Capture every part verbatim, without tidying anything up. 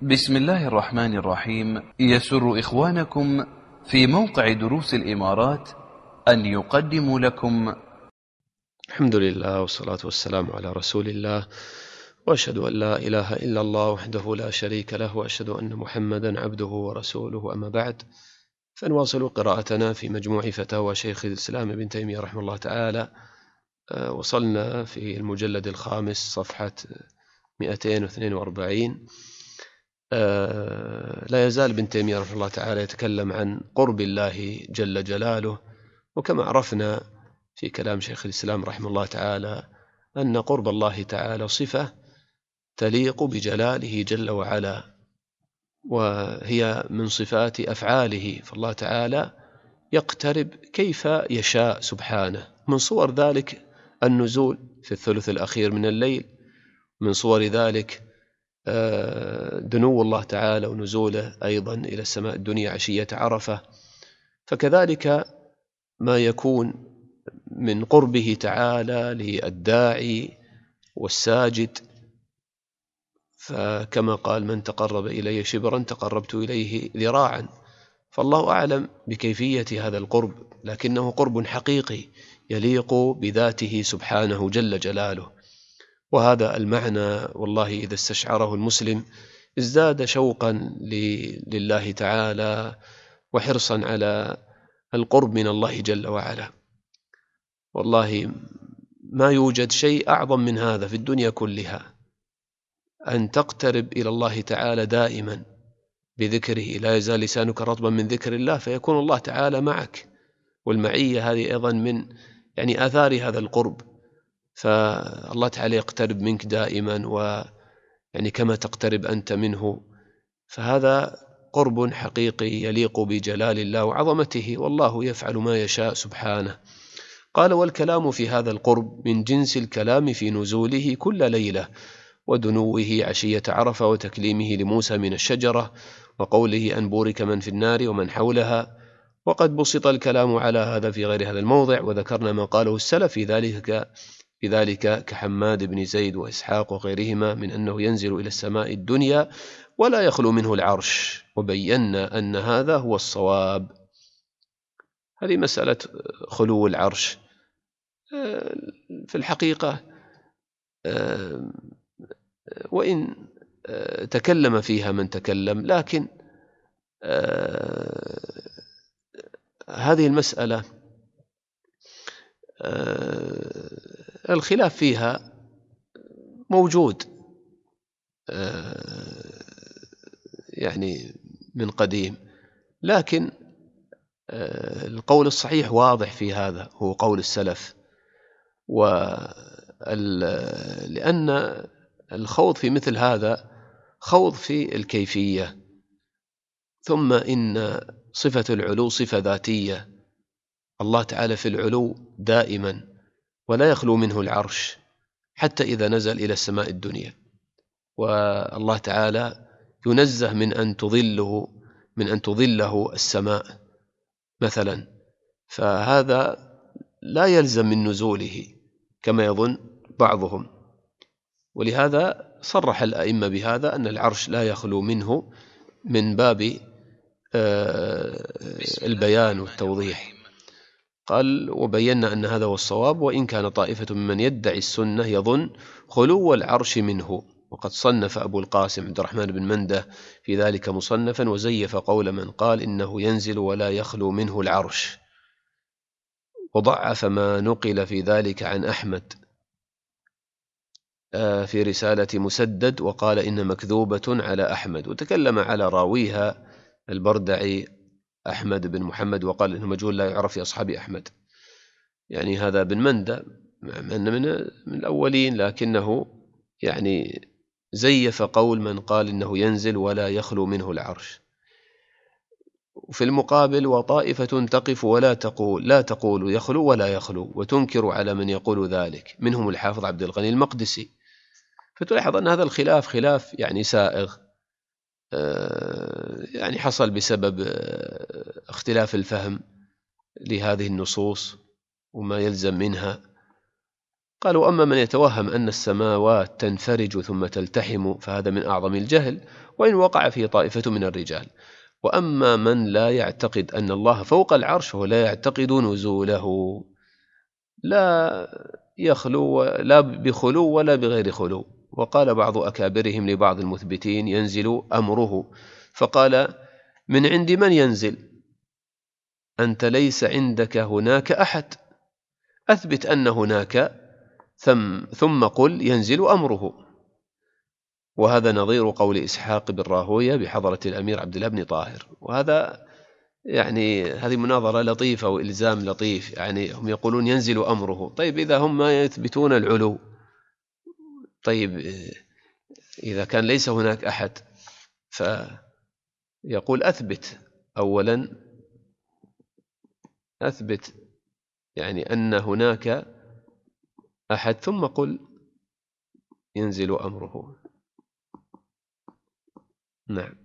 بسم الله الرحمن الرحيم. يسر إخوانكم في موقع دروس الإمارات أن يقدموا لكم الحمد لله والصلاة والسلام على رسول الله، وأشهد أن لا إله إلا الله وحده لا شريك له، وأشهد أن محمدا عبده ورسوله. أما بعد، فنواصل قراءتنا في مجموع فتاوى شيخ الإسلام ابن تيمية رحمه الله تعالى. وصلنا في المجلد الخامس صفحة مئتين واثنين وأربعين. لا يزال ابن تيمية رحمه الله تعالى يتكلم عن قرب الله جل جلاله، وكما عرفنا في كلام شيخ الإسلام رحمه الله تعالى أن قرب الله تعالى صفة تليق بجلاله جل وعلا، وهي من صفات أفعاله، فالله تعالى يقترب كيف يشاء سبحانه. من صور ذلك النزول في الثلث الأخير من الليل، من صور ذلك دنو الله تعالى ونزوله أيضا إلى السماء الدنيا عشية عرفة. فكذلك ما يكون من قربه تعالى للداعي والساجد، فكما قال: من تقرب إلي شبرا تقربت إليه ذراعا. فالله أعلم بكيفية هذا القرب، لكنه قرب حقيقي يليق بذاته سبحانه جل جلاله. وهذا المعنى والله إذا استشعره المسلم ازداد شوقا لله تعالى وحرصا على القرب من الله جل وعلا. والله ما يوجد شيء أعظم من هذا في الدنيا كلها، أن تقترب إلى الله تعالى دائما بذكره. لا يزال لسانك رطبا من ذكر الله، فيكون الله تعالى معك. والمعية هذه أيضا من يعني آثار هذا القرب، فالله تعالى يقترب منك دائما، ويعني كما تقترب أنت منه. فهذا قرب حقيقي يليق بجلال الله وعظمته، والله يفعل ما يشاء سبحانه. قال: والكلام في هذا القرب من جنس الكلام في نزوله كل ليلة، ودنوه عشية عرفة، وتكليمه لموسى من الشجرة، وقوله: أن بورك من في النار ومن حولها. وقد بسط الكلام على هذا في غير هذا الموضع، وذكرنا ما قاله السلف في ذلك في ذلك كحماد بن زيد وإسحاق وغيرهما من أنه ينزل إلى السماء الدنيا ولا يخلو منه العرش، وبينا أن هذا هو الصواب. هذه مسألة خلو العرش في الحقيقة، وإن تكلم فيها من تكلم، لكن هذه المسألة الخلاف فيها موجود يعني من قديم، لكن القول الصحيح واضح في هذا هو قول السلف. ولأن الخوض في مثل هذا خوض في الكيفية، ثم إن صفة العلو صفة ذاتية، الله تعالى في العلو دائما ولا يخلو منه العرش حتى إذا نزل إلى السماء الدنيا، والله تعالى ينزه من أن تظله من أن تظله السماء مثلا، فهذا لا يلزم من نزوله كما يظن بعضهم. ولهذا صرح الأئمة بهذا أن العرش لا يخلو منه من باب البيان والتوضيح. قال: وبينا أن هذا هو الصواب، وإن كان طائفة ممن يدعي السنة يظن خلو العرش منه. وقد صنف أبو القاسم عبد الرحمن بن منده في ذلك مصنفا، وزيف قول من قال إنه ينزل ولا يخلو منه العرش، وضعف ما نقل في ذلك عن أحمد في رسالة مسدد، وقال إن مكذوبة على أحمد. وتكلم على راويها البردعي أحمد بن محمد، وقال إنه مجهول لا يعرف في أصحاب أحمد، يعني هذا بن مندة من, من الأولين، لكنه يعني زيف قول من قال إنه ينزل ولا يخلو منه العرش. وفي المقابل: وطائفة تقف ولا تقول لا تقول يخلو ولا يخلو، وتنكر على من يقول ذلك، منهم الحافظ عبد الغني المقدسي. فتلاحظ أن هذا الخلاف خلاف يعني سائغ، يعني حصل بسبب اختلاف الفهم لهذه النصوص وما يلزم منها. قالوا أما من يتوهم أن السماوات تنفرج ثم تلتحم فهذا من أعظم الجهل، وإن وقع فيه طائفة من الرجال. وأما من لا يعتقد أن الله فوق العرش فهو لا يعتقد نزوله، لا يخلو لا بخلو ولا بغير خلو. وقال بعض أكابرهم لبعض المثبتين ينزل أمره، فقال من عند من ينزل؟ أنت ليس عندك هناك أحد، أثبت أن هناك ثم, ثم قل ينزل أمره. وهذا نظير قول إسحاق بن راهويه بحضرة الأمير عبد الله بن طاهر. وهذا يعني هذه مناظرة لطيفة وإلزام لطيف، يعني هم يقولون ينزل أمره، طيب إذا هم يثبتون العلو، طيب إذا كان ليس هناك أحد فيقول أثبت أولا، أثبت يعني أن هناك أحد ثم قل ينزل أمره. نعم.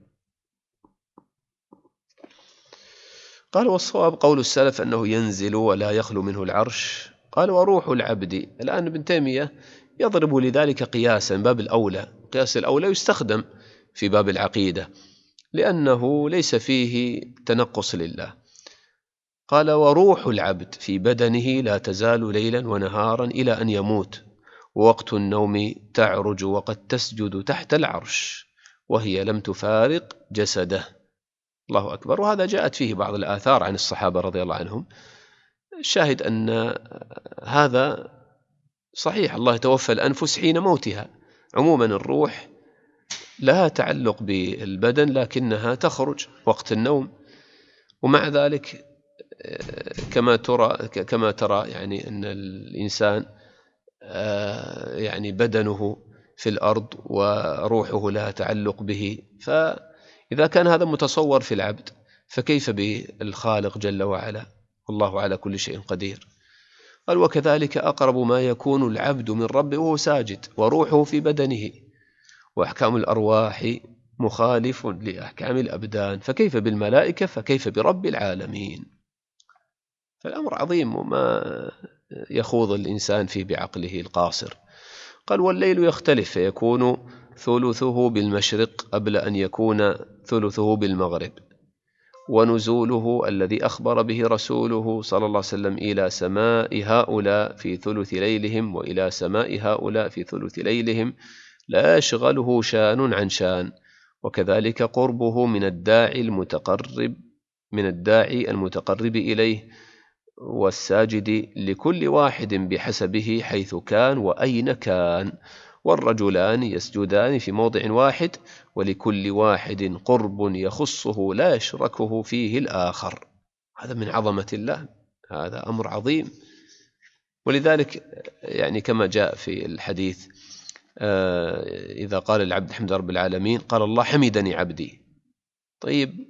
قال والصواب قول السلف أنه ينزل ولا يخلو منه العرش. قال وروح العبد. الآن ابن تيمية يضرب لذلك قياسا باب الأولى، قياس الأولى يستخدم في باب العقيدة لأنه ليس فيه تنقص لله. قال وروح العبد في بدنه لا تزال ليلا ونهارا إلى أن يموت، ووقت النوم تعرج وقد تسجد تحت العرش وهي لم تفارق جسده. الله أكبر. وهذا جاءت فيه بعض الآثار عن الصحابة رضي الله عنهم. الشاهد أن هذا صحيح، الله توفى الأنفس حين موتها. عموما الروح لها تعلق بالبدن لكنها تخرج وقت النوم، ومع ذلك كما ترى كما ترى يعني أن الإنسان يعني بدنه في الأرض وروحه لها تعلق به، فإذا كان هذا متصور في العبد فكيف بالخالق جل وعلا؟ والله على كل شيء قدير. قال وكذلك أقرب ما يكون العبد من ربه وهو ساجد وروحه في بدنه، وأحكام الأرواح مخالف لأحكام الأبدان، فكيف بالملائكة؟ فكيف برب العالمين؟ فالأمر عظيم وما يخوض الإنسان فيه بعقله القاصر. قال والليل يختلف فيكون ثلثه بالمشرق قبل أن يكون ثلثه بالمغرب، ونزوله الذي أخبر به رسوله صلى الله عليه وسلم إلى سماء هؤلاء في ثلث ليلهم وإلى سماء هؤلاء في ثلث ليلهم لا يشغله شان عن شان. وكذلك قربه من الداعي المتقرب من الداعي المتقرب إليه والساجد لكل واحد بحسبه حيث كان وأين كان، والرجلان يسجدان في موضع واحد ولكل واحد قرب يخصه لا يشركه فيه الآخر. هذا من عظمة الله، هذا أمر عظيم. ولذلك يعني كما جاء في الحديث إذا قال العبد الحمد رب العالمين قال الله حمدني عبدي. طيب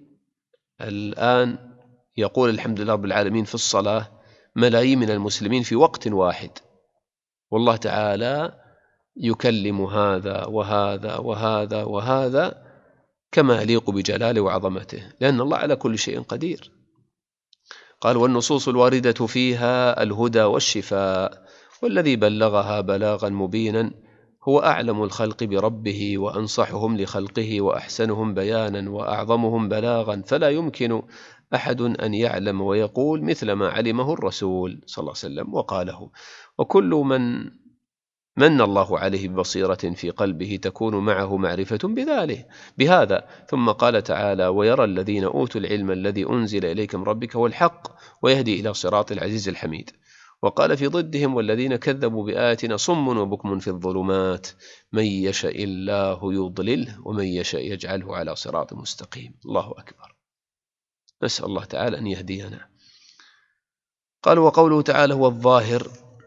الآن يقول الحمد لله رب العالمين في الصلاة ملايين من المسلمين في وقت واحد، والله تعالى يكلم هذا وهذا وهذا وهذا كما يليق بجلاله وعظمته، لأن الله على كل شيء قدير. قال والنصوص الواردة فيها الهدى والشفاء، والذي بلغها بلاغا مبينا هو أعلم الخلق بربه وأنصحهم لخلقه وأحسنهم بيانا وأعظمهم بلاغا، فلا يمكن أحد أن يعلم ويقول مثل ما علمه الرسول صلى الله عليه وسلم وقاله. وكل من من الله عليه ببصيرة في قلبه تكون معه معرفة بذلك بهذا. ثم قال تعالى ويرى الذين أوتوا العلم الذي أنزل إليك من ربك هو الحق ويهدي إلى صراط العزيز الحميد. وقال في ضدهم والذين كذبوا بآياتنا صم وبكم في الظلمات من يشاء الله يضلله ومن يشاء يجعله على صراط مستقيم. الله أكبر. نسأل الله تعالى أن يهدينا. قال وقوله تعالى هو الظاهر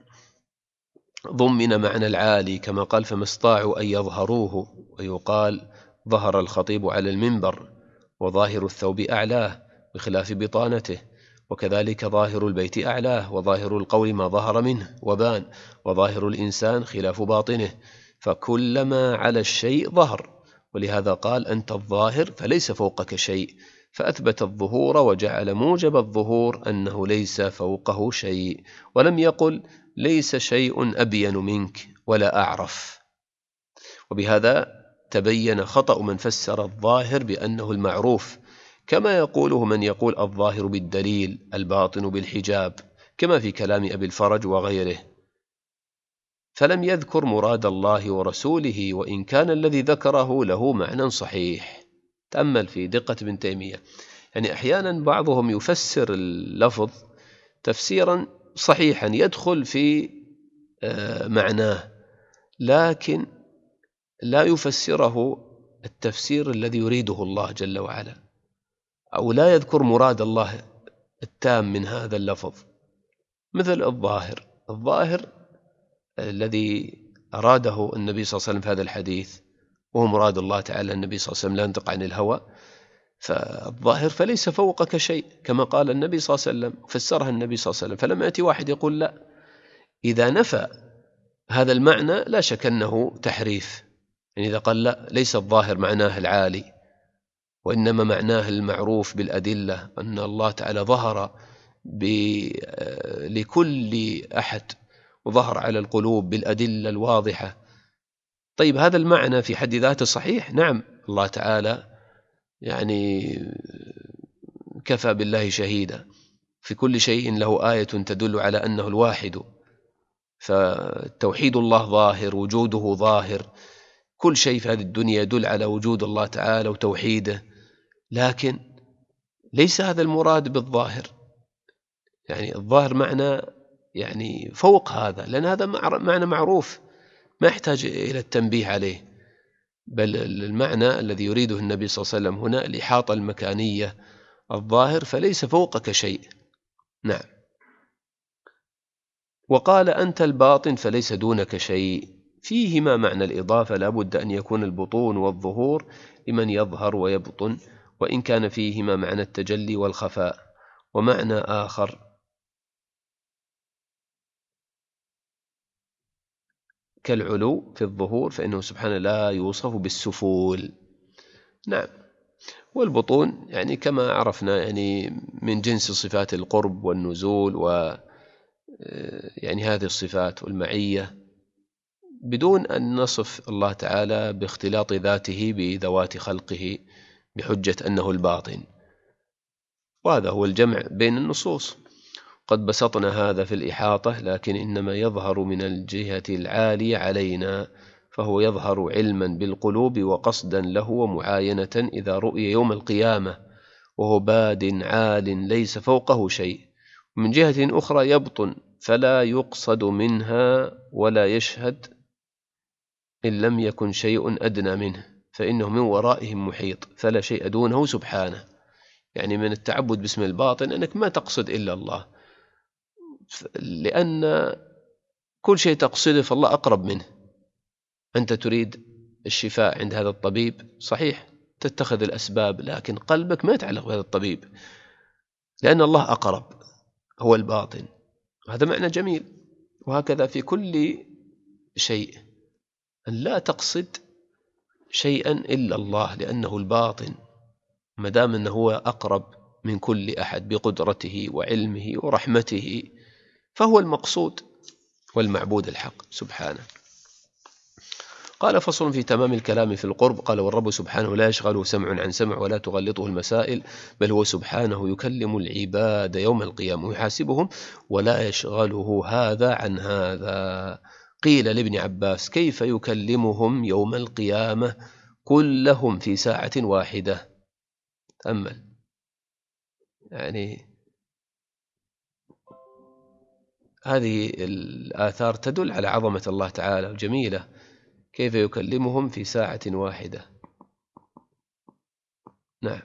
ضمن معنى العالي كما قال فما استطاعوا أن يظهروه، ويقال ظهر الخطيب على المنبر وظاهر الثوب أعلاه بخلاف بطانته، وكذلك ظاهر البيت أعلاه وظاهر القول ما ظهر منه وبان، وظاهر الإنسان خلاف باطنه، فكلما على الشيء ظهر. ولهذا قال أنت الظاهر فليس فوقك شيء، فأثبت الظهور وجعل موجب الظهور أنه ليس فوقه شيء، ولم يقل ليس شيء أبين منك ولا أعرف. وبهذا تبين خطأ من فسر الظاهر بأنه المعروف، كما يقوله من يقول الظاهر بالدليل الباطن بالحجاب، كما في كلام أبي الفرج وغيره، فلم يذكر مراد الله ورسوله، وإن كان الذي ذكره له معنى صحيح. تأمل في دقة ابن تيمية، يعني أحيانا بعضهم يفسر اللفظ تفسيرا صحيحا يدخل في معناه، لكن لا يفسره التفسير الذي يريده الله جل وعلا، أو لا يذكر مراد الله التام من هذا اللفظ. مثل الظاهر، الظاهر الذي أراده النبي صلى الله عليه وسلم في هذا الحديث وهو مراد الله تعالى، النبي صلى الله عليه وسلم لا ينطق عن الهوى، فالظاهر فليس فوقك شيء كما قال النبي صلى الله عليه وسلم، فسرها النبي صلى الله عليه وسلم. فلما يأتي واحد يقول لا، إذا نفى هذا المعنى لا شك أنه تحريف. يعني إذا قال لا، ليس الظاهر معناه العالي، وإنما معناه المعروف بالأدلة، أن الله تعالى ظهر لكل أحد وظهر على القلوب بالأدلة الواضحة. طيب هذا المعنى في حد ذاته صحيح، نعم، الله تعالى يعني كفى بالله شهيدا، في كل شيء له آية تدل على أنه الواحد، فتوحيد الله ظاهر، وجوده ظاهر، كل شيء في هذه الدنيا يدل على وجود الله تعالى وتوحيده، لكن ليس هذا المراد بالظاهر. يعني الظاهر معنى يعني فوق هذا، لأن هذا معنى معروف ما يحتاج إلى التنبيه عليه، بل المعنى الذي يريده النبي صلى الله عليه وسلم هنا الإحاطة المكانية. الظاهر فليس فوقك شيء. نعم. وقال أنت الباطن فليس دونك شيء، فيهما معنى الإضافة، لا بد أن يكون البطون والظهور لمن يظهر ويبطن، وإن كان فيهما معنى التجلي والخفاء. ومعنى آخر كالعلو في الظهور، فإنه سبحانه لا يوصف بالسفول. نعم. والبطون يعني كما عرفنا يعني من جنس صفات القرب والنزول، و يعني هذه الصفات والمعية، بدون أن نصف الله تعالى باختلاط ذاته بذوات خلقه بحجة أنه الباطن. وهذا هو الجمع بين النصوص. قد بسطنا هذا في الإحاطة، لكن إنما يظهر من الجهة العالية علينا، فهو يظهر علما بالقلوب وقصدا له ومعاينة إذا رؤي يوم القيامة، وهو باد عال ليس فوقه شيء. ومن جهة أخرى يبطن، فلا يقصد منها ولا يشهد إن لم يكن شيء أدنى منه، فإنه من ورائهم محيط، فلا شيء دونه سبحانه. يعني من التعبد باسم الباطن أنك ما تقصد إلا الله، لأن كل شيء تقصده فالله أقرب منه. أنت تريد الشفاء عند هذا الطبيب، صحيح تتخذ الأسباب، لكن قلبك ما يتعلق بهذا الطبيب، لأن الله أقرب، هو الباطن. هذا معنى جميل. وهكذا في كل شيء، أن لا تقصد شيئا إلا الله، لأنه الباطن، مدام أنه هو أقرب من كل أحد بقدرته وعلمه ورحمته، فهو المقصود والمعبود الحق سبحانه. قال فصل في تمام الكلام في القرب. قال والرب سبحانه لا يشغله سمع عن سمع ولا تغلطه المسائل، بل هو سبحانه يكلم العباد يوم القيامة ويحاسبهم، ولا يشغله هذا عن هذا. قيل لابن عباس كيف يكلمهم يوم القيامة كلهم في ساعة واحدة؟ تأمل، يعني هذه الآثار تدل على عظمة الله تعالى وجميلة، كيف يكلمهم في ساعة واحدة. نعم.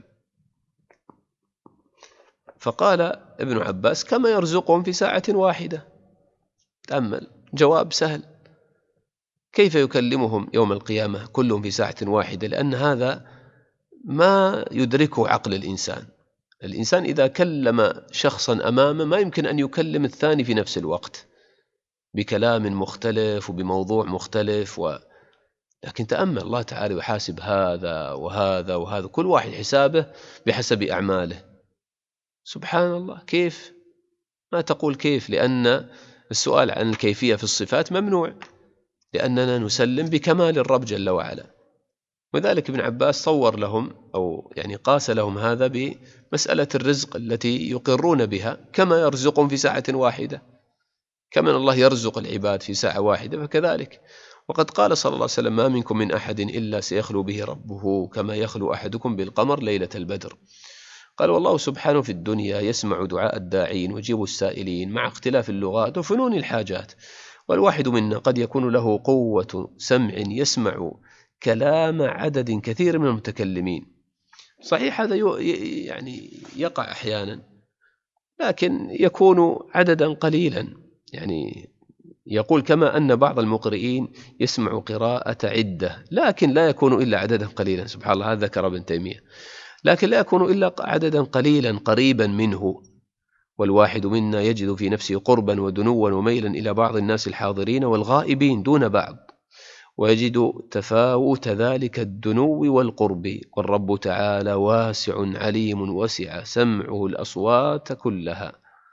فقال ابن عباس كما يرزقهم في ساعة واحدة. تأمل، جواب سهل، كيف يكلمهم يوم القيامة كلهم في ساعة واحدة؟ لأن هذا ما يدركه عقل الإنسان. الإنسان إذا كلم شخصا أمامه ما يمكن أن يكلم الثاني في نفس الوقت بكلام مختلف وبموضوع مختلف و... لكن تأمل الله تعالى يحاسب هذا وهذا وهذا، كل واحد حسابه بحسب أعماله. سبحان الله. كيف؟ ما تقول كيف، لأن السؤال عن الكيفية في الصفات ممنوع، لأننا نسلم بكمال الرب جل وعلا. وذلك ابن عباس صور لهم أو يعني قاس لهم هذا بمسألة الرزق التي يقرون بها، كما يرزقهم في ساعة واحدة، كما الله يرزق العباد في ساعة واحدة فكذلك. وقد قال صلى الله عليه وسلم: ما منكم من أحد إلا سيخلو به ربه كما يخلو أحدكم بالقمر ليلة البدر. قال: والله سبحانه في الدنيا يسمع دعاء الداعين ويجيب السائلين مع اختلاف اللغات وفنون الحاجات، والواحد منا قد يكون له قوة سمع يسمع كلام عدد كثير من المتكلمين. صحيح هذا يعني يقع أحيانا، لكن يكون عددا قليلا. يعني يقول: كما أن بعض المقرئين يسمع قراءة عدة، لكن لا يكون إلا عددا قليلا. سبحان الله، هذا ذكر ابن تيمية، لكن لا يكون إلا عددا قليلا قريبا منه. والواحد منا يجد في نفسه قربا ودنوا وميلا إلى بعض الناس الحاضرين والغائبين دون بعض، ويجد تفاوت ذلك الدنو والقرب. والرب تعالى واسع عليم وسع سمعه الأصوات كلها،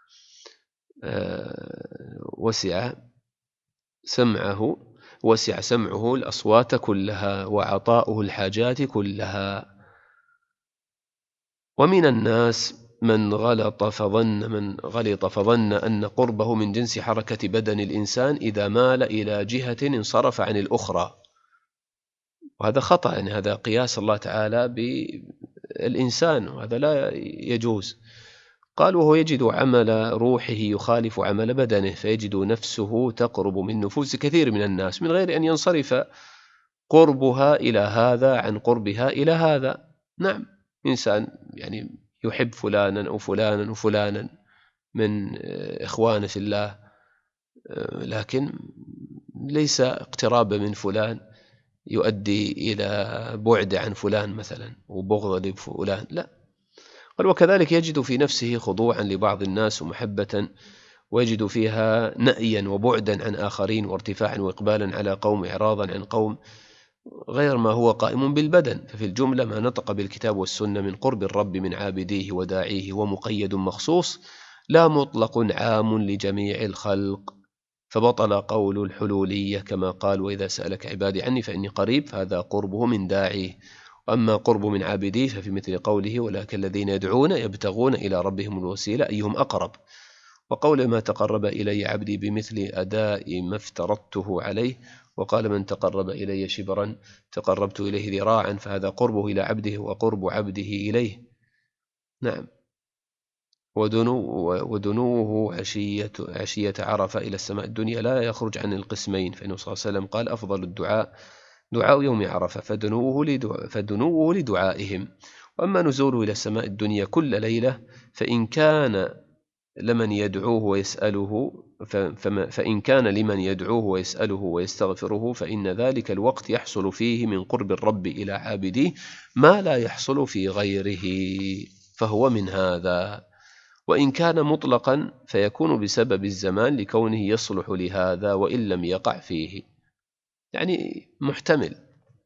وسع سمعه وسع سمعه الأصوات كلها وعطاؤه الحاجات كلها. ومن الناس من غلط فظن من غلط فظن أن قربه من جنس حركة بدن الإنسان إذا مال إلى جهة انصرف عن الأخرى، وهذا خطأ. يعني هذا قياس الله تعالى بالإنسان، وهذا لا يجوز. قال: وهو يجد عمل روحه يخالف عمل بدنه، فيجد نفسه تقرب من نفوس كثير من الناس من غير أن ينصرف قربها إلى هذا عن قربها إلى هذا. نعم، إنسان يعني يحب فلانا أو فلانا وفلانا من إخوانه في الله، لكن ليس اقتراب من فلان يؤدي إلى بعد عن فلان مثلا وبغض لفلان، لا. قال: وكذلك يجد في نفسه خضوعا لبعض الناس ومحبة، ويجد فيها نأيا وبعدا عن آخرين وارتفاعا وإقبالا على قوم إعراضا عن قوم، غير ما هو قائم بالبدن. ففي الجملة ما نطق بالكتاب والسنة من قرب الرب من عابديه وداعيه ومقيد مخصوص، لا مطلق عام لجميع الخلق. فبطل قول الحلولية كما قال: وإذا سألك عبادي عني فإني قريب، فهذا قربه من داعيه. وأما قرب من عابديه ففي مثل قوله: ولكن الذين يدعون يبتغون إلى ربهم الوسيلة أيهم أقرب. وقول: ما تقرب إلي عبدي بمثل أداء ما افترضته عليه. وقال: من تقرب إلي شبرا تقربت إليه ذراعا، فهذا قربه إلى عبده وقرب عبده إليه. نعم. ودنو ودنوه عشية, عشية عرفة إلى السماء الدنيا لا يخرج عن القسمين، فإنه صلى الله عليه وسلم قال: أفضل الدعاء دعاء يوم عرفة، فدنوه, لدعاء فدنوه لدعائهم. وأما نزوله إلى السماء الدنيا كل ليلة فإن كان لمن يدعوه ويسأله فإن كان لمن يدعوه ويسأله ويستغفره فإن ذلك الوقت يحصل فيه من قرب الرب إلى عابديه ما لا يحصل في غيره، فهو من هذا. وإن كان مطلقا فيكون بسبب الزمان لكونه يصلح لهذا وإن لم يقع فيه، يعني محتمل.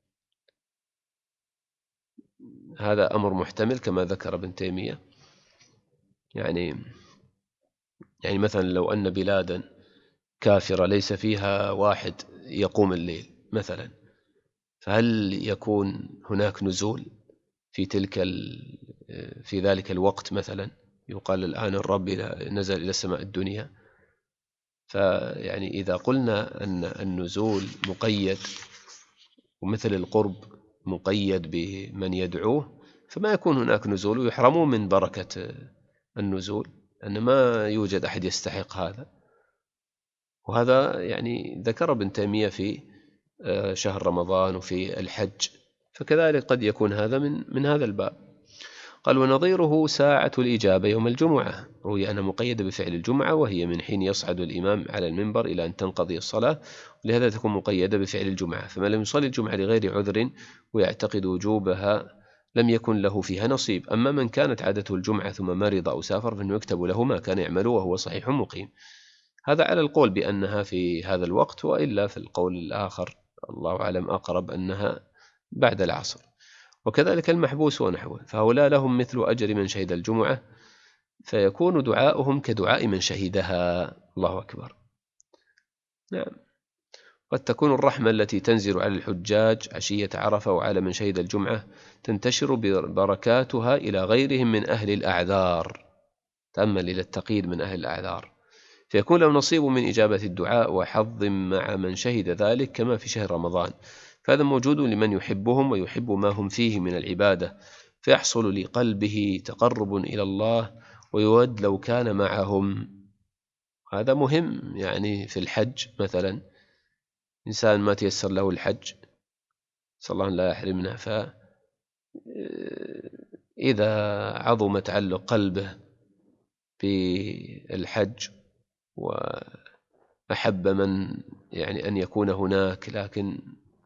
هذا أمر محتمل كما ذكر ابن تيمية. يعني يعني مثلا لو أن بلادا كافرة ليس فيها واحد يقوم الليل مثلا، فهل يكون هناك نزول في تلك في ذلك الوقت مثلا؟ يقال الآن الرب نزل إلى السماء الدنيا. فيعني إذا قلنا أن النزول مقيد ومثل القرب مقيد بمن يدعوه، فما يكون هناك نزول ويحرمون من بركة النزول، أن ما يوجد أحد يستحق هذا. وهذا يعني ذكر ابن تيمية في شهر رمضان وفي الحج، فكذلك قد يكون هذا من من هذا الباب. قال: ونظيره ساعة الإجابة يوم الجمعة، روي أنها مقيدة بفعل الجمعة، وهي من حين يصعد الإمام على المنبر إلى أن تنقضي الصلاة، ولهذا تكون مقيدة بفعل الجمعة. فمن لم يصلي الجمعة لغير عذر ويعتقد وجوبها لم يكن له فيها نصيب. أما من كانت عادته الجمعة ثم مرض أو سافر فإنه يكتب له ما كان يعمله وهو صحيح مقيم. هذا على القول بأنها في هذا الوقت، وإلا في القول الآخر الله أعلم أقرب أنها بعد العصر. وكذلك المحبوس ونحوه، فهؤلاء لهم مثل أجر من شهد الجمعة، فيكون دعاؤهم كدعاء من شهدها. الله أكبر. نعم. قد تكون الرحمة التي تنزل على الحجاج عشية عرفة وعلى من شهد الجمعة تنتشر بركاتها إلى غيرهم من أهل الأعذار. تأمل إلى التقييد من أهل الأعذار، فيكون له نصيب من إجابة الدعاء وحظ مع من شهد ذلك كما في شهر رمضان. فهذا موجود لمن يحبهم ويحب ما هم فيه من العبادة، فيحصل لقلبه تقرب إلى الله ويود لو كان معهم. هذا مهم. يعني في الحج مثلا، إنسان ما تيسر له الحج، صلى الله لا يحرمنا، فإذا عظم تعلق قلبه بالحج وأحب من يعني أن يكون هناك لكن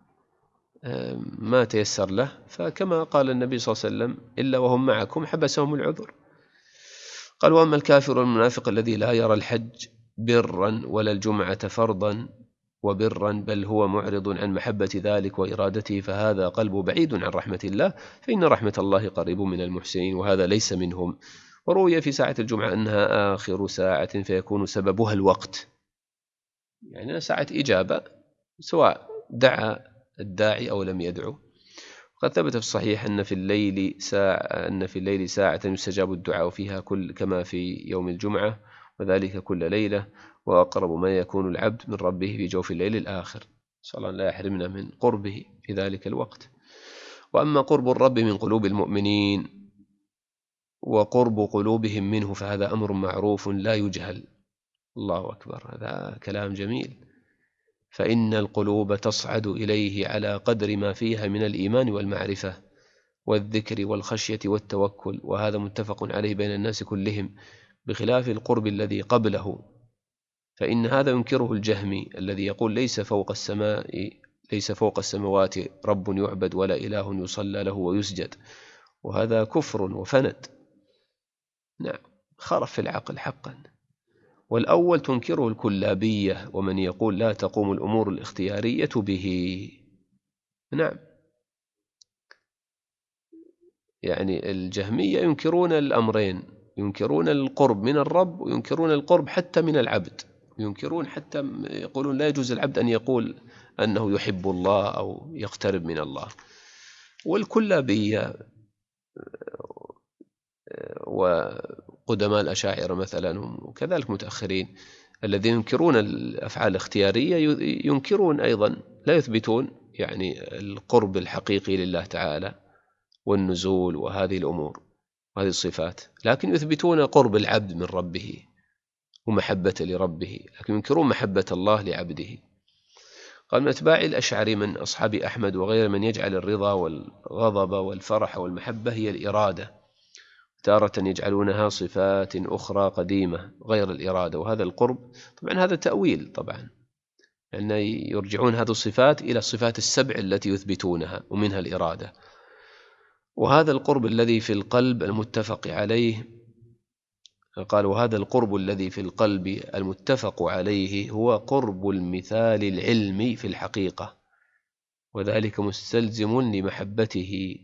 ما تيسر له، فكما قال النبي صلى الله عليه وسلم إلا وهم معكم حبسهم العذر. قال: وأما الكافر والمنافق الذي لا يرى الحج برا ولا الجمعة فرضا وبرا بل هو معرض عن محبة ذلك وإرادته، فهذا قلبه بعيد عن رحمة الله، فإن رحمة الله قريب من المحسنين، وهذا ليس منهم. وروي في ساعة الجمعة أنها آخر ساعة فيكون سببها الوقت، يعني ساعة إجابة سواء دعا الداعي أو لم يدعو. قد ثبت في الصحيح أن في الليل ساعة أن في الليل ساعة يستجاب الدعاء فيها كل كما في يوم الجمعة، وذلك كل ليلة، وأقرب ما يكون العبد من ربه في جوف الليل الآخر، صلى الله لا يحرمنا من قربه في ذلك الوقت. وأما قرب الرب من قلوب المؤمنين وقرب قلوبهم منه فهذا أمر معروف لا يجهل. الله أكبر، هذا كلام جميل. فإن القلوب تصعد إليه على قدر ما فيها من الإيمان والمعرفة والذكر والخشية والتوكل، وهذا متفق عليه بين الناس كلهم، بخلاف القرب الذي قبله، فإن هذا ينكره الجهمي الذي يقول ليس فوق السماء ليس فوق السماوات رب يعبد ولا إله يصلى له ويسجد، وهذا كفر وفند. نعم، خرف في العقل حقا. والأول تنكره الكلابية ومن يقول لا تقوم الأمور الاختيارية به. نعم، يعني الجهمية ينكرون الأمرين، ينكرون القرب من الرب وينكرون القرب حتى من العبد، ينكرون حتى يقولون لا يجوز العبد أن يقول أنه يحب الله أو يقترب من الله. والكلابية وقدماء الأشاعرة مثلا وكذلك متأخرين الذين ينكرون الأفعال الاختيارية ينكرون أيضا، لا يثبتون يعني القرب الحقيقي لله تعالى والنزول وهذه الأمور وهذه الصفات، لكن يثبتون قرب العبد من ربه ومحبة لربه، لكن ينكرون محبة الله لعبده. قال: من أتباع الأشعري من أصحاب أحمد وغير من يجعل الرضا والغضب والفرح والمحبة هي الإرادة، تارة يجعلونها صفات أخرى قديمة غير الإرادة، وهذا القرب طبعا هذا تأويل طبعا، لأن يعني يرجعون هذه الصفات إلى الصفات السبع التي يثبتونها ومنها الإرادة. وهذا القرب الذي في القلب المتفق عليه، قال: وهذا القرب الذي في القلب المتفق عليه هو قرب المثال العلمي في الحقيقة، وذلك مستلزم لمحبته،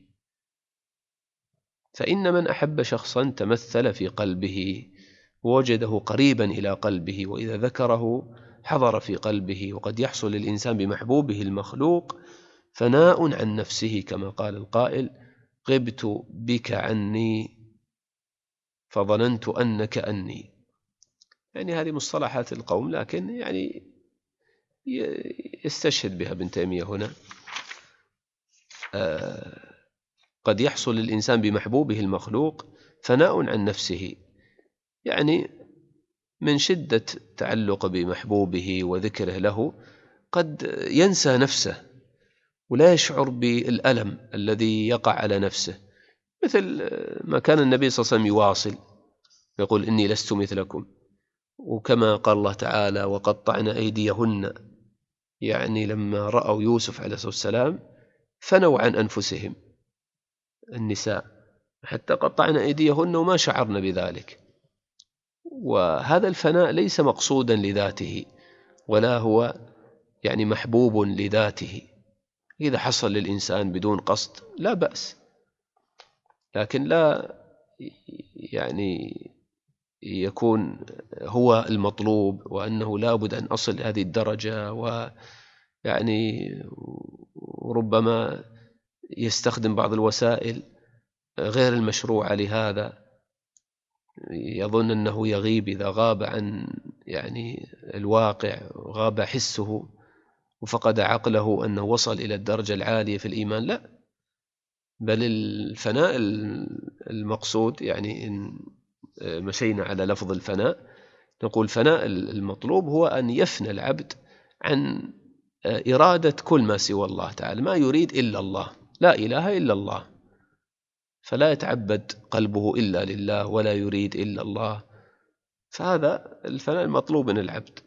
فإن من أحب شخصا تمثل في قلبه ووجده قريبا إلى قلبه، وإذا ذكره حضر في قلبه. وقد يحصل للإنسان بمحبوبه المخلوق فناء عن نفسه، كما قال القائل: غبت بك عني فظننت أنك أني. يعني هذه مصطلحات القوم، لكن يعني يستشهد بها ابن تيمية هنا. آه قد يحصل للإنسان بمحبوبه المخلوق فناء عن نفسه، يعني من شدة تعلق بمحبوبه وذكره له قد ينسى نفسه ولا يشعر بالألم الذي يقع على نفسه، مثل ما كان النبي صلى الله عليه وسلم يواصل يقول: إني لست مثلكم. وكما قال الله تعالى: وقطعنا أيديهن، يعني لما رأوا يوسف عليه الصلاة والسلام فنوا عن أنفسهم النساء حتى قطعنا أيديهن وما شعرنا بذلك. وهذا الفناء ليس مقصودا لذاته ولا هو يعني محبوب لذاته، إذا حصل للإنسان بدون قصد لا بأس، لكن لا يعني يكون هو المطلوب، وأنه لابد أن أصل لهذه الدرجة، ويعني ربما يستخدم بعض الوسائل غير المشروعة لهذا، يظن أنه يغيب إذا غاب عن يعني الواقع، غاب حسه وفقد عقله أنه وصل إلى الدرجة العالية في الإيمان. لا، بل الفناء المقصود، يعني إن مشينا على لفظ الفناء نقول فناء المطلوب هو أن يفنى العبد عن إرادة كل ما سوى الله تعالى، ما يريد إلا الله، لا إله إلا الله، فلا يتعبد قلبه إلا لله ولا يريد إلا الله، فهذا الفناء المطلوب من العبد.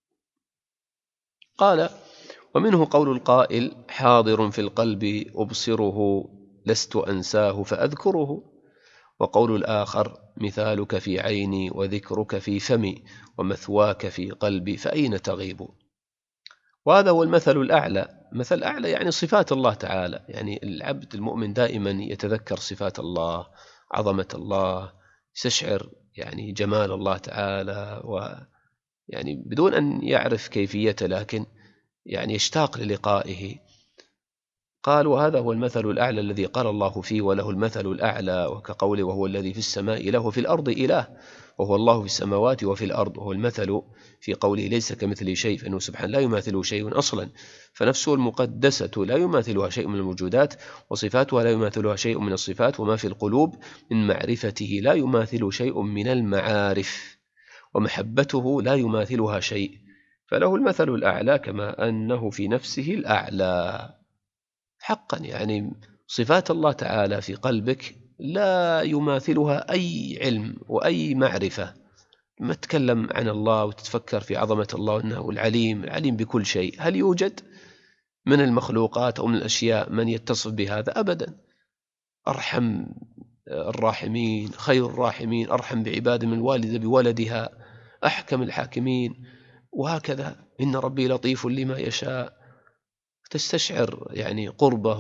قال: ومنه قول القائل: حاضر في القلب أبصره لست أنساه فأذكره. وقول الآخر: مثالك في عيني وذكرك في فمي ومثواك في قلبي فأين تغيب. وهذا هو المثل الأعلى. مثل أعلى يعني صفات الله تعالى، يعني العبد المؤمن دائما يتذكر صفات الله، عظمة الله، يستشعر يعني جمال الله تعالى، ويعني بدون أن يعرف كيفيته لكن يعني يشتاق للقائه. قال: وهذا هو المثل الأعلى الذي قال الله فيه: وله المثل الأعلى، وكقوله: وهو الذي في السماء إله وفي الأرض إله، وهو الله في السماوات وفي الأرض. وهو المثل في قوله: ليس كمثله شيء، فإنه سبحانه لا يماثله شيء أصلا، فنفسه المقدسة لا يماثلها شيء من الموجودات، وصفاتها لا يماثلها شيء من الصفات، وما في القلوب من معرفته لا يماثل شيء من المعارف، ومحبته لا يماثلها شيء، فله المثل الأعلى كما أنه في نفسه الأعلى. حقا يعني صفات الله تعالى في قلبك لا يماثلها أي علم وأي معرفة. ما تتكلم عن الله وتتفكر في عظمة الله وأنه العليم، العليم بكل شيء، هل يوجد من المخلوقات أو من الأشياء من يتصف بهذا؟ أبدا. أرحم الراحمين، خير الراحمين، أرحم بعباده من الوالدة بولدها، أحكم الحاكمين، وهكذا. إن ربي لطيف لما يشاء. تستشعر يعني قربه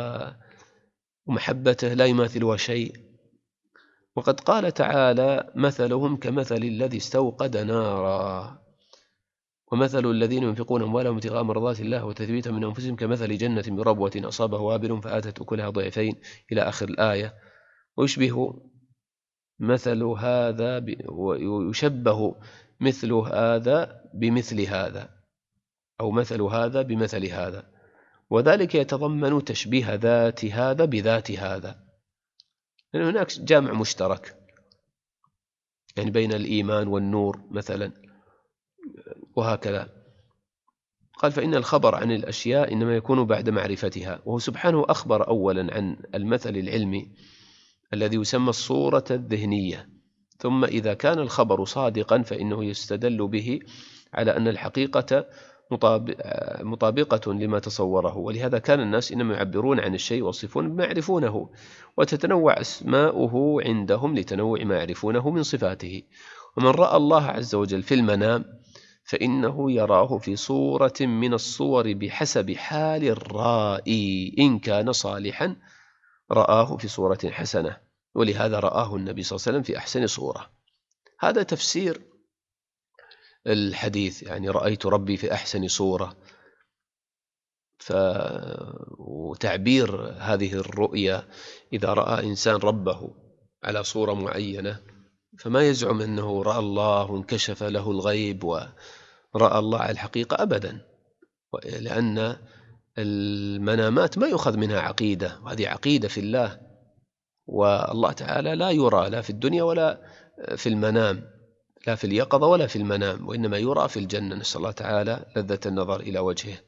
ومحبته لا يماثلها شيء. وقد قال تعالى: مثلهم كمثل الذي استوقد نارا، ومثل الذين ينفقون أموالهم ابتغاء مرضات الله وتثبيتا من أنفسهم كمثل جنة بربوة أصابه وابل فآتت أكلها ضعفين إلى آخر الآية. ويشبه مثل هذا ب... ويشبه مثل هذا بمثل هذا، أو مثل هذا بمثل هذا، وذلك يتضمن تشبيه ذات هذا بذات هذا، لأن هناك جامع مشترك يعني بين الإيمان والنور مثلا، وهكذا. قال: فإن الخبر عن الأشياء إنما يكون بعد معرفتها، وهو سبحانه أخبر أولا عن المثل العلمي الذي يسمى الصورة الذهنية، ثم إذا كان الخبر صادقا فإنه يستدل به على أن الحقيقة مطابقة لما تصوره. ولهذا كان الناس إنما يعبرون عن الشيء وصفون بما يعرفونه، وتتنوع أسماؤه عندهم لتنوع ما يعرفونه من صفاته. ومن رأى الله عز وجل في المنام فإنه يراه في صورة من الصور بحسب حال الرائي، إن كان صالحا رآه في صورة حسنة، ولهذا رآه النبي صلى الله عليه وسلم في أحسن صورة. هذا تفسير الحديث، يعني رأيت ربي في أحسن صورة. ف... وتعبير هذه الرؤية، إذا رأى إنسان ربه على صورة معينة فما يزعم أنه رأى الله وانكشف له الغيب ورأى الله على الحقيقة، أبدا، لأن المنامات ما يؤخذ منها عقيدة، وهذه عقيدة في الله، والله تعالى لا يرى لا في الدنيا ولا في المنام، لا في اليقظة ولا في المنام، وإنما يرى في الجنة، نسأل الله تعالى لذة النظر إلى وجهه.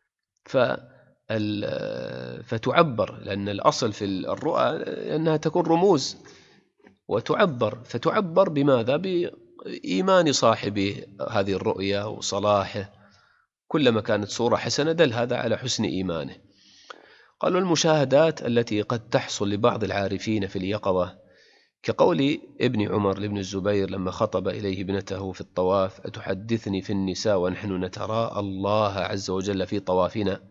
فتعبر، لأن الأصل في الرؤى أنها تكون رموز وتعبر، فتعبر بماذا؟ بإيمان صاحب هذه الرؤية وصلاحه. كلما كانت صورة حسنة دل هذا على حسن إيمانه. قالوا: المشاهدات التي قد تحصل لبعض العارفين في اليقظة، كقول ابن عمر لابن الزبير لما خطب إليه ابنته في الطواف: أتحدثني في النساء ونحن نتراءى الله عز وجل في طوافنا.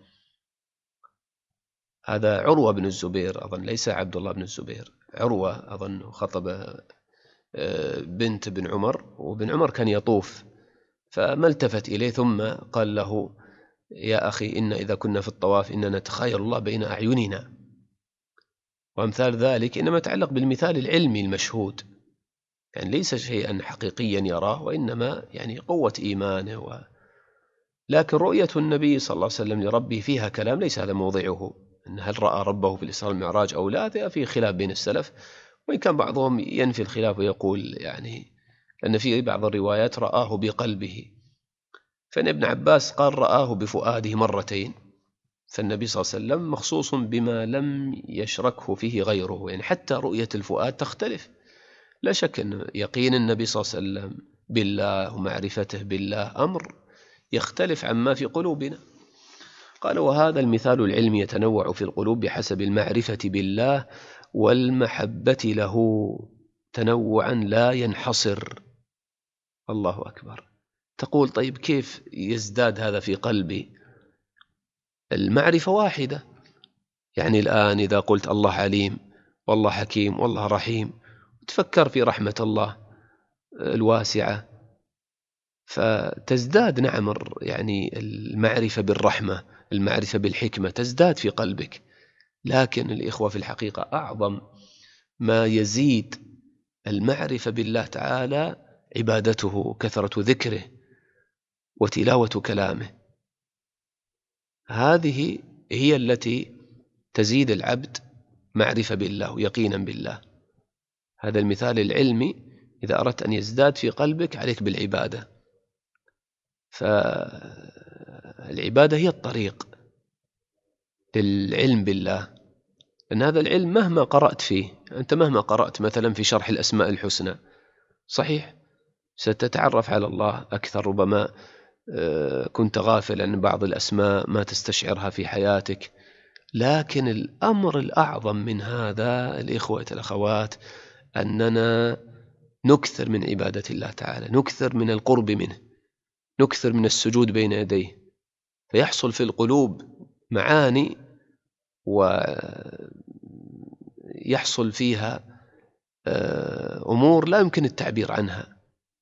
هذا عروة بن الزبير أظن، ليس عبد الله بن الزبير، عروة أظن خطب بنت بن عمر، وبن عمر كان يطوف، فما التفت إليه ثم قال له: يا أخي، إن إذا كنا في الطواف إننا نتخيل الله بين أعيننا. وأمثال ذلك إنما يتعلق بالمثال العلمي المشهود، يعني ليس شيئا حقيقيا يراه، وإنما يعني قوة إيمانه و... لكن رؤية النبي صلى الله عليه وسلم لربه فيها كلام، ليس هذا موضعه. إن هل رأى ربه في الإسراء والمعراج أو لا، في خلاف بين السلف، وإن كان بعضهم ينفي الخلاف ويقول يعني أن في بعض الروايات رآه بقلبه. فإن ابن عباس قال رآه بفؤاده مرتين، فالنبي صلى الله عليه وسلم مخصوص بما لم يشركه فيه غيره، يعني حتى رؤية الفؤاد تختلف. لا شك أن يقين النبي صلى الله عليه وسلم بالله ومعرفته بالله أمر يختلف عما في قلوبنا. قال: وهذا المثال العلمي يتنوع في القلوب بحسب المعرفة بالله والمحبة له تنوعا لا ينحصر. الله أكبر. تقول: طيب كيف يزداد هذا في قلبي؟ المعرفة واحدة. يعني الآن إذا قلت الله عليم والله حكيم والله رحيم، تفكر في رحمة الله الواسعة، فتزداد نعم يعني المعرفة بالرحمة، المعرفة بالحكمة تزداد في قلبك. لكن الإخوة في الحقيقة أعظم ما يزيد المعرفة بالله تعالى عبادته، كثرة ذكره وتلاوة كلامه. هذه هي التي تزيد العبد معرفة بالله ويقينا بالله. هذا المثال العلمي إذا أردت أن يزداد في قلبك عليك بالعبادة، فالعبادة هي الطريق للعلم بالله. لأن هذا العلم مهما قرأت فيه، أنت مهما قرأت مثلا في شرح الأسماء الحسنى، صحيح ستتعرف على الله أكثر، ربما كنت غافل عن بعض الأسماء ما تستشعرها في حياتك. لكن الأمر الأعظم من هذا الإخوة الأخوات أننا نكثر من عبادة الله تعالى، نكثر من القرب منه، نكثر من السجود بين يديه، فيحصل في القلوب معاني ويحصل فيها أمور لا يمكن التعبير عنها.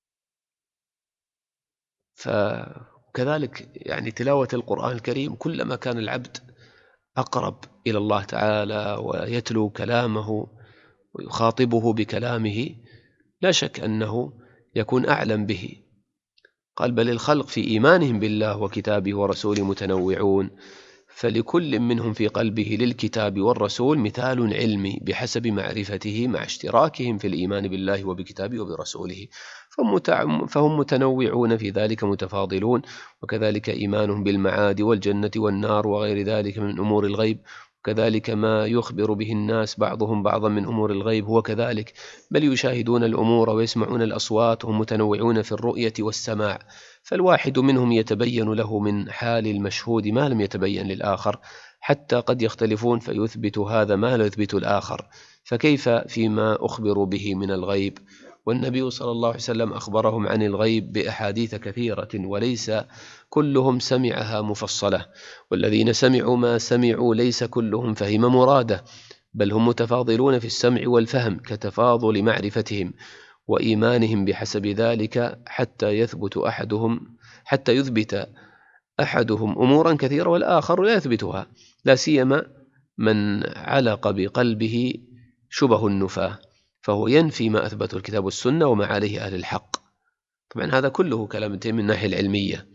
فكذلك يعني تلاوة القرآن الكريم، كلما كان العبد أقرب إلى الله تعالى ويتلو كلامه ويخاطبه بكلامه، لا شك أنه يكون أعلم به. قال: بل الخلق في إيمانهم بالله وكتابه ورسوله متنوعون، فلكل منهم في قلبه للكتاب والرسول مثال علمي بحسب معرفته مع اشتراكهم في الإيمان بالله وبكتابه وبرسوله، فهم متنوعون في ذلك متفاضلون. وكذلك إيمانهم بالمعاد والجنة والنار وغير ذلك من أمور الغيب، وكذلك ما يخبر به الناس بعضهم بعضا من أمور الغيب هو كذلك، بل يشاهدون الأمور ويسمعون الأصوات، هم متنوعون في الرؤية والسماع، فالواحد منهم يتبين له من حال المشهود ما لم يتبين للآخر، حتى قد يختلفون فيثبت هذا ما لا يثبت الآخر، فكيف فيما أخبروا به من الغيب؟ والنبي صلى الله عليه وسلم أخبرهم عن الغيب بأحاديث كثيرة، وليس كلهم سمعها مفصلة، والذين سمعوا ما سمعوا ليس كلهم فهم مراده، بل هم متفاضلون في السمع والفهم كتفاضل معرفتهم وإيمانهم بحسب ذلك، حتى يثبت أحدهم حتى يثبت أحدهم أمورا كثيرة والآخر لا يثبتها، لا سيما من علق بقلبه شبه النفاة، فهو ينفي ما أثبته الكتاب والسنة وما عليه أهل الحق. طبعا هذا كله كلام من الناحية العلمية،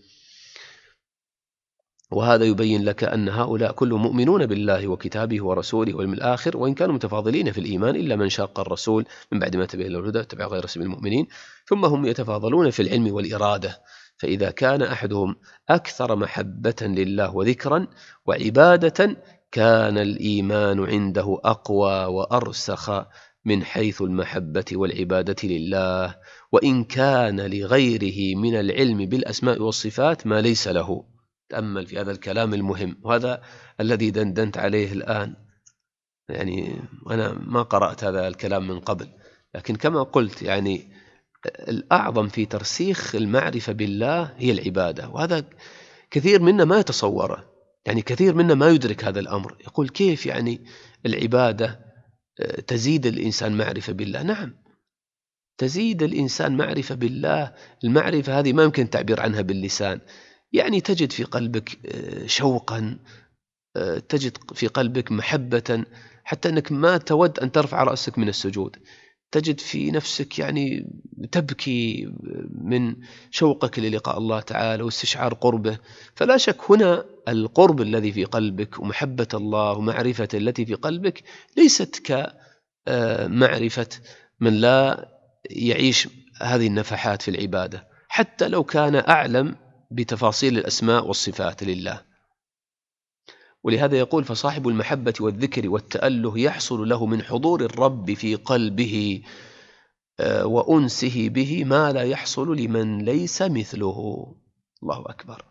وهذا يبين لك أن هؤلاء كلهم مؤمنون بالله وكتابه ورسوله واليوم الآخر، وإن كانوا متفاضلين في الإيمان، إلا من شاق الرسول من بعد ما تبين له الهدى تبع غير سبيل المؤمنين. ثم هم يتفاضلون في العلم والإرادة، فإذا كان أحدهم أكثر محبة لله وذكرا وعبادة، كان الإيمان عنده أقوى وأرسخ من حيث المحبة والعبادة لله، وإن كان لغيره من العلم بالأسماء والصفات ما ليس له. تأمل في هذا الكلام المهم، وهذا الذي دندنت عليه الآن. يعني أنا ما قرأت هذا الكلام من قبل، لكن كما قلت يعني الأعظم في ترسيخ المعرفة بالله هي العبادة، وهذا كثير منا ما يتصوره. يعني كثير منا ما يدرك هذا الأمر، يقول كيف يعني العبادة تزيد الإنسان معرفة بالله؟ نعم، تزيد الإنسان معرفة بالله. المعرفة هذه ما يمكن تعبير عنها باللسان، يعني تجد في قلبك شوقا، تجد في قلبك محبة حتى أنك ما تود أن ترفع رأسك من السجود، تجد في نفسك يعني تبكي من شوقك للقاء الله تعالى واستشعار قربه. فلا شك هنا القرب الذي في قلبك ومحبة الله ومعرفة التي في قلبك ليست كمعرفة من لا يعيش هذه النفحات في العبادة، حتى لو كان أعلم بتفاصيل الأسماء والصفات لله. ولهذا يقول: فصاحب المحبة والذكر والتأله يحصل له من حضور الرب في قلبه وأنسه به ما لا يحصل لمن ليس مثله. الله أكبر.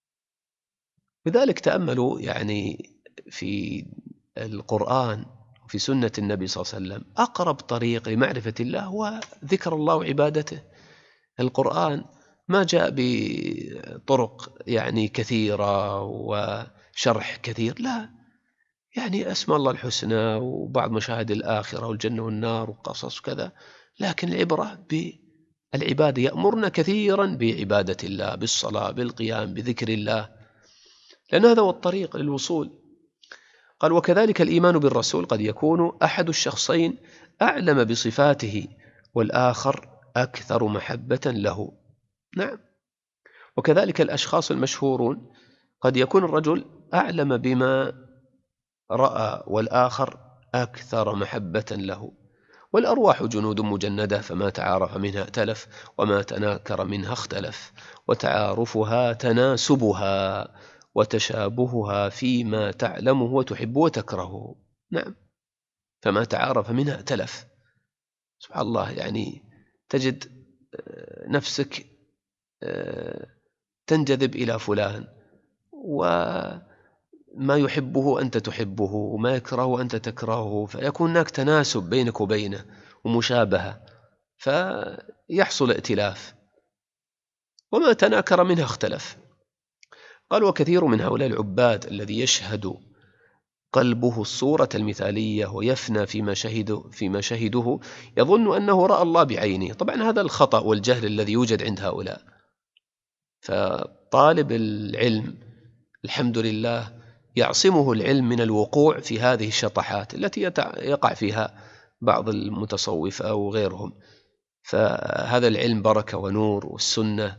لذلك تأملوا يعني في القرآن وفي سنة النبي صلى الله عليه وسلم، أقرب طريق لمعرفة الله هو ذكر الله وعبادته. القرآن ما جاء بطرق يعني كثيرة وشرح كثير، لا، يعني أسماء الله الحسنى وبعض مشاهد الآخرة والجنة والنار وقصص وكذا، لكن العبرة بالعبادة. يأمرنا كثيرا بعبادة الله، بالصلاة، بالقيام، بذكر الله، لأن هذا هو الطريق للوصول. قال: وكذلك الإيمان بالرسول قد يكون أحد الشخصين أعلم بصفاته والآخر أكثر محبة له. نعم. وكذلك الأشخاص المشهورون قد يكون الرجل أعلم بما رأى والآخر أكثر محبة له. والأرواح جنود مجندة، فما تعارف منها ائتلف، وما تناكر منها اختلف، وتعارفها تناسبها، وتشابهها فيما تعلمه وتحب وتكره. نعم. فما تعارف منها ائتلف. سبحان الله، يعني تجد نفسك تنجذب إلى فلان، وما يحبه أنت تحبه، وما يكرهه أنت تكرهه، فيكون هناك تناسب بينك وبينه ومشابهة، فيحصل ائتلاف. وما تناكر منها اختلف. قال: وكثير من هؤلاء العباد الذي يشهد قلبه الصورة المثالية ويفنى فيما شهده فيما شهده يظن أنه رأى الله بعينه. طبعا هذا الخطأ والجهل الذي يوجد عند هؤلاء. فطالب العلم الحمد لله يعصمه العلم من الوقوع في هذه الشطحات التي يقع فيها بعض المتصوفة وغيرهم. فهذا العلم بركة ونور، والسنة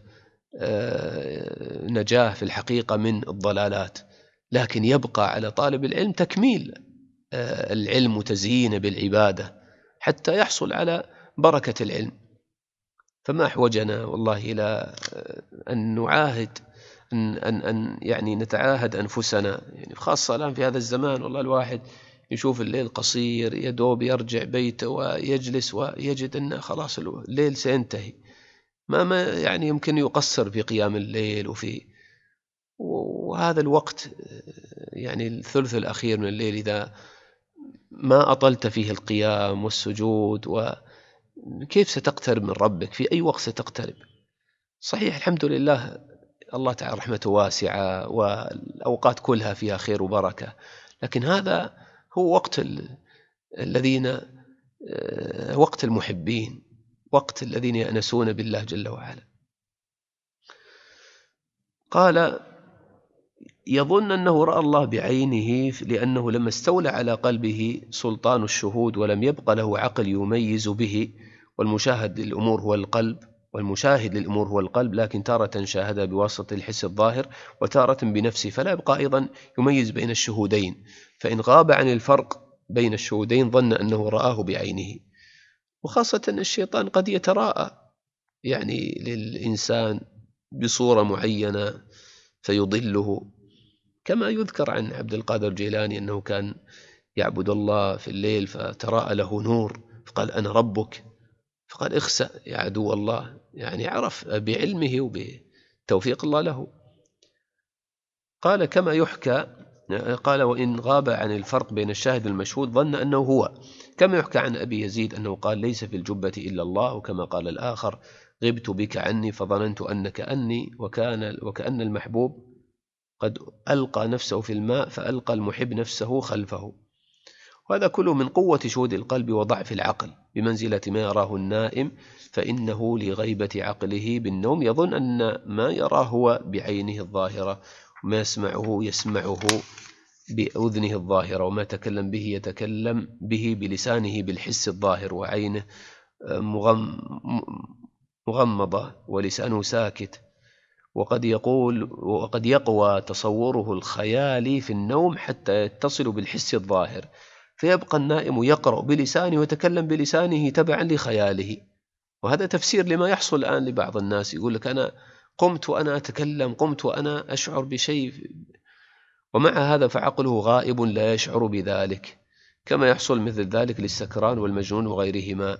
نجاة في الحقيقة من الضلالات، لكن يبقى على طالب العلم تكميل العلم وتزيينه بالعبادة حتى يحصل على بركة العلم. فما أحوجنا والله إلى أن نعاهد أن, أن, أن يعني نتعاهد أنفسنا، يعني خاصة الآن في هذا الزمان. والله الواحد يشوف الليل قصير، يدوب يرجع بيته ويجلس ويجد أن خلاص الليل سينتهي، ما ما يعني يمكن يقصر في قيام الليل وفي وهذا الوقت، يعني الثلث الأخير من الليل إذا ما أطلت فيه القيام والسجود، وكيف ستقترب من ربك؟ في أي وقت ستقترب؟ صحيح الحمد لله الله تعالى رحمته واسعة والأوقات كلها فيها خير وبركة، لكن هذا هو وقت الذين وقت المحبين، وقت الذين يأنسون بالله جل وعلا. قال: يظن أنه رأى الله بعينه لأنه لما استولى على قلبه سلطان الشهود ولم يبق له عقل يميز به، والمشاهد للأمور هو القلب والمشاهد للأمور هو القلب، لكن تارة شاهد بواسطة الحس الظاهر وتارة بنفسه، فلا يبقى أيضا يميز بين الشهودين، فإن غاب عن الفرق بين الشهودين ظن أنه رآه بعينه. وخاصة الشيطان قد يتراءى يعني للإنسان بصورة معينة فيضله، كما يذكر عن عبد القادر الجيلاني أنه كان يعبد الله في الليل فتراءى له نور فقال: أنا ربك، فقال: اخسأ يا عدو الله، يعني عرف بعلمه وبتوفيق الله له. قال: كما يحكى، قال: وإن غاب عن الفرق بين الشاهد والمشهود ظن أنه هو، كما يحكى عن أبي يزيد أنه قال: ليس في الجبة إلا الله، وكما قال الآخر: غبت بك عني فظننت أنك أني، وكان وكأن المحبوب قد ألقى نفسه في الماء فألقى المحب نفسه خلفه. وهذا كله من قوة شهود القلب وضعف العقل، بمنزلة ما يراه النائم فإنه لغيبة عقله بالنوم يظن أن ما يراه هو بعينه الظاهرة، وما يسمعه يسمعه بأذنه الظاهرة، وما تكلم به يتكلم به بلسانه بالحس الظاهر، وعينه مغمضة ولسانه ساكت. وقد يقول وقد يقوى تصوره الخيالي في النوم حتى يتصل بالحس الظاهر، فيبقى النائم يقرأ بلسانه ويتكلم بلسانه تبعا لخياله. وهذا تفسير لما يحصل الآن لبعض الناس، يقول لك أنا قمت وأنا أتكلم، قمت وأنا أشعر بشيء، ومع هذا فعقله غائب لا يشعر بذلك، كما يحصل مثل ذلك للسكران والمجنون وغيرهما.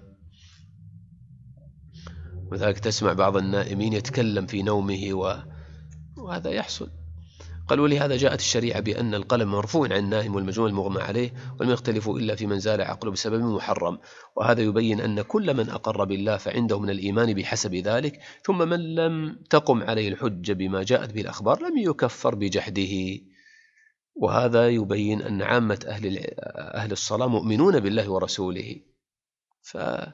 وذلك تسمع بعض النائمين يتكلم في نومه و... وهذا يحصل. قال ولهذا جاءت الشريعة بأن القلم مرفوع عن النائم والمجنون المغمى عليه، ولم يختلفوا إلا في من زال عقله بسبب محرم. وهذا يبين أن كل من أقر بالله فعنده من الإيمان بحسب ذلك، ثم من لم تقم عليه الحجة بما جاءت به الأخبار لم يكفر بجحده. وهذا يبين أن عامة أهل أهل الصلاة مؤمنون بالله ورسوله. فما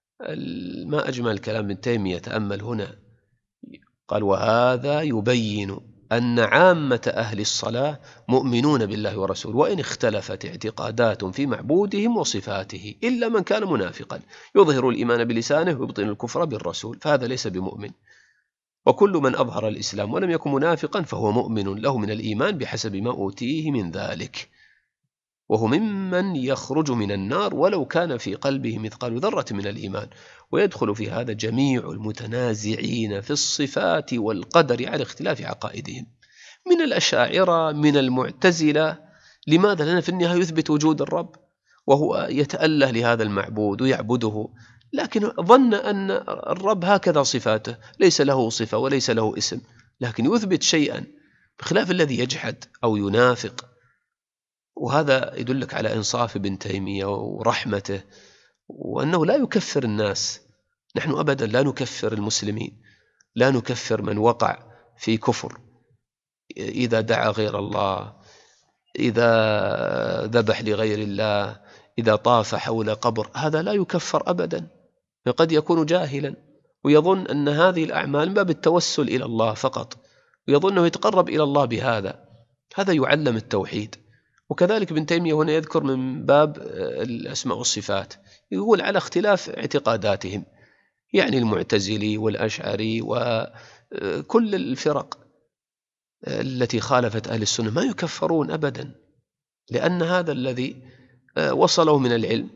أجمل الكلام ابن تيمية، تأمل هنا، قال وهذا يبين أن عامة أهل الصلاة مؤمنون بالله ورسوله، وإن اختلفت اعتقادات في معبودهم وصفاته، إلا من كان منافقا يظهر الإيمان بلسانه ويبطن الكفر بالرسول، فهذا ليس بمؤمن. وكل من أظهر الإسلام ولم يكن منافقا فهو مؤمن له من الإيمان بحسب ما أوتيه من ذلك، وهو ممن يخرج من النار ولو كان في قلبه مثقال ذرة من الإيمان. ويدخل في هذا جميع المتنازعين في الصفات والقدر على اختلاف عقائدهم، من الأشاعرة من المعتزلة. لماذا؟ لأن في النهاية يثبت وجود الرب، وهو يتأله لهذا المعبود ويعبده، لكن ظن أن الرب هكذا صفاته، ليس له صفة وليس له اسم، لكن يثبت شيئا بخلاف الذي يجحد أو ينافق. وهذا يدلك على إنصاف ابن تيمية ورحمته، وأنه لا يكفر الناس. نحن أبدا لا نكفر المسلمين، لا نكفر من وقع في كفر إذا دعا غير الله، إذا ذبح لغير الله، إذا طاف حول قبر، هذا لا يكفر أبدا. قد يكون جاهلا ويظن أن هذه الأعمال من باب التوسل إلى الله فقط، ويظن أنه يتقرب إلى الله بهذا، هذا يعلم التوحيد. وكذلك ابن تيمية هنا يذكر من باب الأسماء والصفات، يقول على اختلاف اعتقاداتهم، يعني المعتزلي والأشعري وكل الفرق التي خالفت أهل السنة ما يكفرون أبدا، لأن هذا الذي وصله من العلم.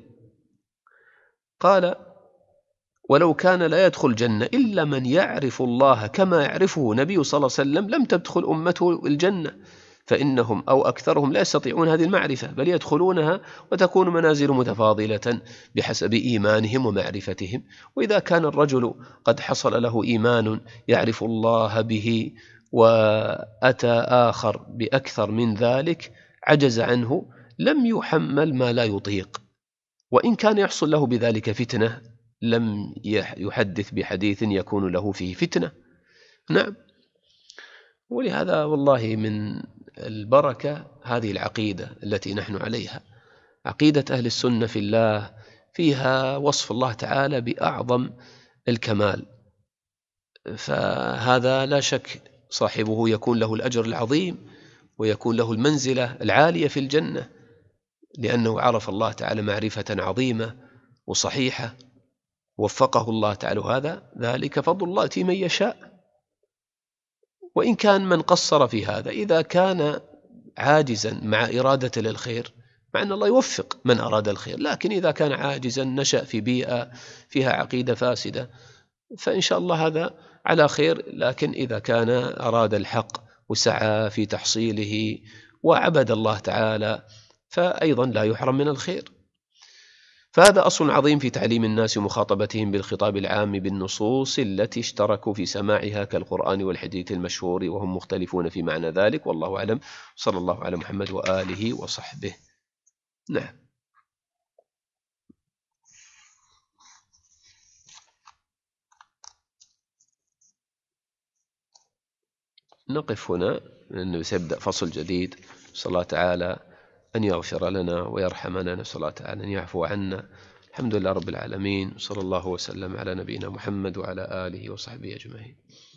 قال ولو كان لا يدخل الجنة إلا من يعرف الله كما يعرفه نبي صلى الله عليه وسلم لم تدخل أمته الجنة، فإنهم أو أكثرهم لا يستطيعون هذه المعرفة، بل يدخلونها وتكون منازل متفاضلة بحسب إيمانهم ومعرفتهم. وإذا كان الرجل قد حصل له إيمان يعرف الله به، وأتى آخر بأكثر من ذلك عجز عنه، لم يحمل ما لا يطيق، وإن كان يحصل له بذلك فتنة لم يحدث بحديث يكون له فيه فتنة. نعم. ولهذا والله من البركة هذه العقيدة التي نحن عليها، عقيدة أهل السنة في الله، فيها وصف الله تعالى بأعظم الكمال، فهذا لا شك صاحبه يكون له الأجر العظيم ويكون له المنزلة العالية في الجنة، لأنه عرف الله تعالى معرفة عظيمة وصحيحة، وفقه الله تعالى، هذا ذلك فضل الله يؤتيه من يشاء. وإن كان من قصر في هذا، إذا كان عاجزا مع إرادة للخير، مع أن الله يوفق من أراد الخير، لكن إذا كان عاجزا نشأ في بيئة فيها عقيدة فاسدة، فإن شاء الله هذا على خير. لكن إذا كان أراد الحق وسعى في تحصيله وعبد الله تعالى، فأيضا لا يحرم من الخير. فهذا أصل عظيم في تعليم الناس ومخاطبتهم بالخطاب العام بالنصوص التي اشتركوا في سماعها كالقرآن والحديث المشهور، وهم مختلفون في معنى ذلك، والله أعلم. صلى الله على محمد وآله وصحبه. نعم. نقف هنا لأنه سيبدأ فصل جديد. صلى الله تعالى أن يغفر لنا ويرحمنا، نسأل الله تعالى أن يعفو عنا. الحمد لله رب العالمين، صلى الله وسلم على نبينا محمد وعلى آله وصحبه أجمعين.